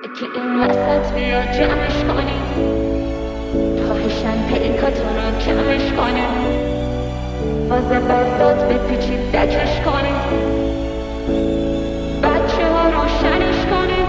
که این وسط بیا جمعش کنیم، خواهشن پیکاتون رو کمش کنیم، واسه بزداد بپیچید دکش کنیم، بچه ها روشنش کنیم.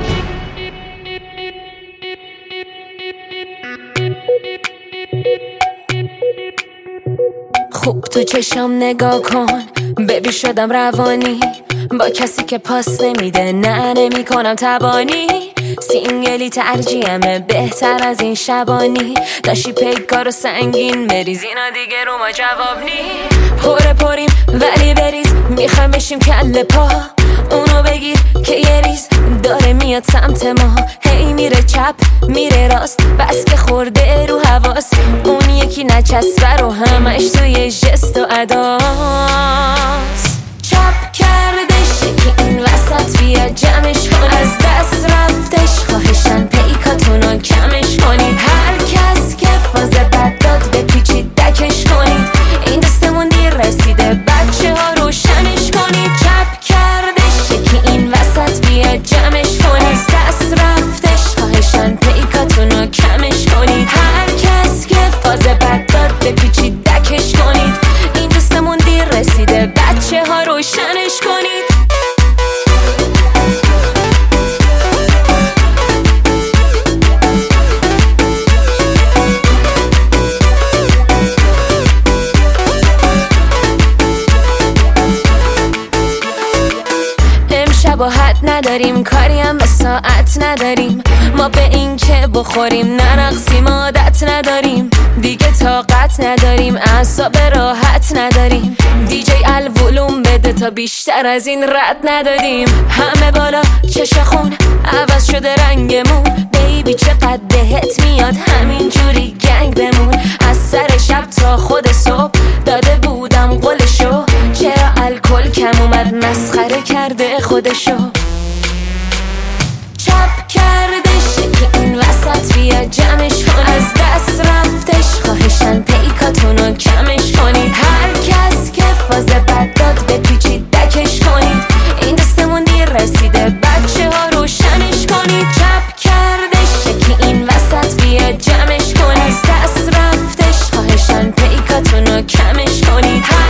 خوب تو چشم نگاه کن، ببین شدم روانی با کسی که پاس نمیده، نه نمی کنم تبانی. سینگلی ترجیحمه بهتر از این شبانی، داشتی پیکارو سنگین بریز، اینا دیگه رو ما جواب نی. پریم ولی بریز، میخوایم بشیم کله پا، اونو بگیر که یه ریز داره میاد سمت ما، هی میره چپ میره راست، بس که خورده رو حواس، اون یکی نچسبه رو همش توی جست و اداست. چپ کردش که این وسط بیا جمعش کن، از دست رفتش خواهشن پیکاتونو کمش کنید، هر کس که فاز بد داد بپیچید دکش کنید، این دستمون دیر رسیده بچه ها روشنش کنید. چپ کردش که این وسط بیا جمعش کن، از دست رفتش خواهشن پیکاتونو کمش کنید، هر کس که فاز بد داد بپیچید دکش کنید، این دستمون دیر رسیده بچه ها روشنش کنید. با حد نداریم، کاری هم به ساعت نداریم، ما به این که بخوریم نرقصیم عادت نداریم، دیگه طاقت نداریم اعصاب راحت نداریم، دیجی الولوم بده تا بیشتر از این رد ندادیم، همه بالا چشم خون عوض شده رنگمون، بیبی چقدر بهت میاد همینجوری گنگ بمون، از سر شب تا خود صبح داده بودم قولشو، چرا الکل کم اومد مسخره کرده خودشو. چپ کردش که این وسط بیا جمعش کن، از دست رفتش خواهشن پیکاتونو کمش کنید، هر کس که فاز بد داد بپیچید دکش کنید، این دستمون دیر رسیده بچه ها روشنش کنید. چپ کردش که این وسط بیا جمعش کن، از دست رفتش خواهشن پیکاتونو کمش کنید،